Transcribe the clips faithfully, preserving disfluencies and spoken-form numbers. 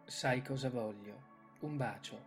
Sai cosa voglio? Un bacio.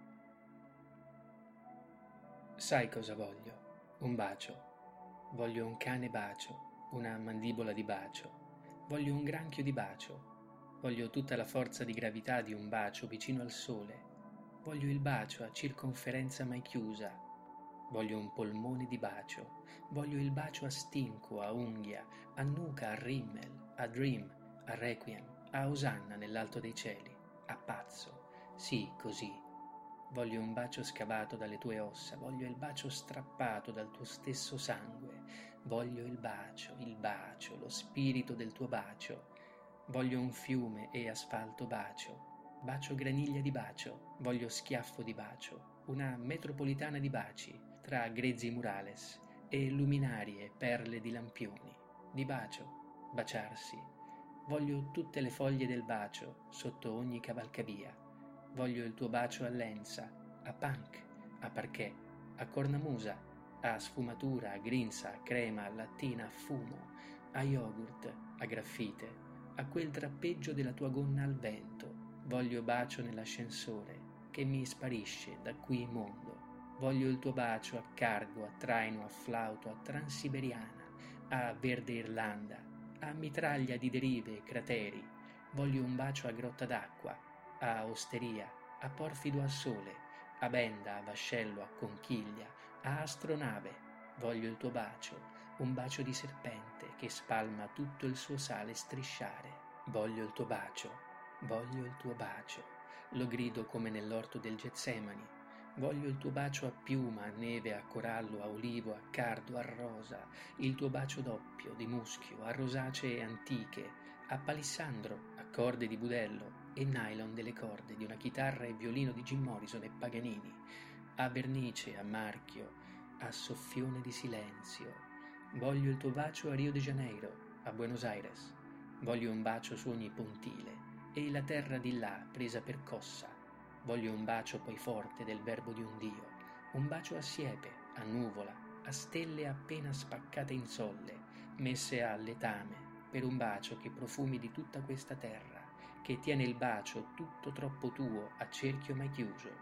Sai cosa voglio? Un bacio. Voglio un cane bacio, una mandibola di bacio. Voglio un granchio di bacio. Voglio tutta la forza di gravità di un bacio vicino al sole. Voglio il bacio a circonferenza mai chiusa. Voglio un polmone di bacio. Voglio il bacio a stinco, a unghia, a nuca, a rimmel, a dream, a requiem, a osanna nell'alto dei cieli, a pazzo. Sì, così. Voglio un bacio scavato dalle tue ossa, voglio il bacio strappato dal tuo stesso sangue, voglio il bacio, il bacio, lo spirito del tuo bacio. Voglio un fiume e asfalto bacio, bacio graniglia di bacio, voglio schiaffo di bacio, una metropolitana di baci, tra grezzi murales e luminarie perle di lampioni, di bacio, baciarsi. Voglio tutte le foglie del bacio sotto ogni cavalcavia. Voglio il tuo bacio a lenza, a punk, a parquet, a cornamusa, a sfumatura, a grinza, a crema, a lattina, a fumo, a yogurt, a graffite, a quel drappeggio della tua gonna al vento. Voglio bacio nell'ascensore che mi sparisce da qui mondo. Voglio il tuo bacio a cargo, a traino, a flauto, a transiberiana, a verde Irlanda, a mitraglia di derive e crateri. Voglio un bacio a grotta d'acqua, a osteria, a porfido al sole, a benda, a vascello, a conchiglia, a astronave. Voglio il tuo bacio, un bacio di serpente che spalma tutto il suo sale strisciare. Voglio il tuo bacio, voglio il tuo bacio, lo grido come nell'orto del Getsemani. Voglio il tuo bacio a piuma, a neve, a corallo, a olivo, a cardo, a rosa, il tuo bacio doppio, di muschio, a rosacee antiche, a palissandro, a corde di budello e nylon delle corde di una chitarra e violino di Jim Morrison e Paganini, a vernice, a marchio, a soffione di silenzio. Voglio il tuo bacio a Rio de Janeiro, a Buenos Aires. Voglio un bacio su ogni pontile e la terra di là presa per cossa. Voglio un bacio poi forte del verbo di un Dio, un bacio a siepe, a nuvola, a stelle appena spaccate in solle, messe a letame, per un bacio che profumi di tutta questa terra, che tiene il bacio tutto troppo tuo a cerchio mai chiuso.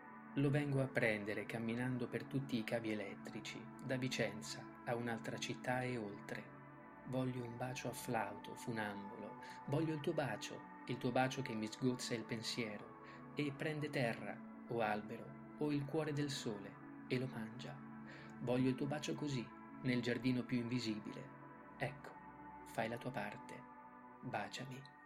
Lo vengo a prendere camminando per tutti i cavi elettrici, da Vicenza a un'altra città e oltre. Voglio un bacio a flauto, funambolo, voglio il tuo bacio, il tuo bacio che mi sgozza il pensiero e prende terra, o albero, o il cuore del sole, e lo mangia. Voglio il tuo bacio così, nel giardino più invisibile. Ecco, fai la tua parte, baciami.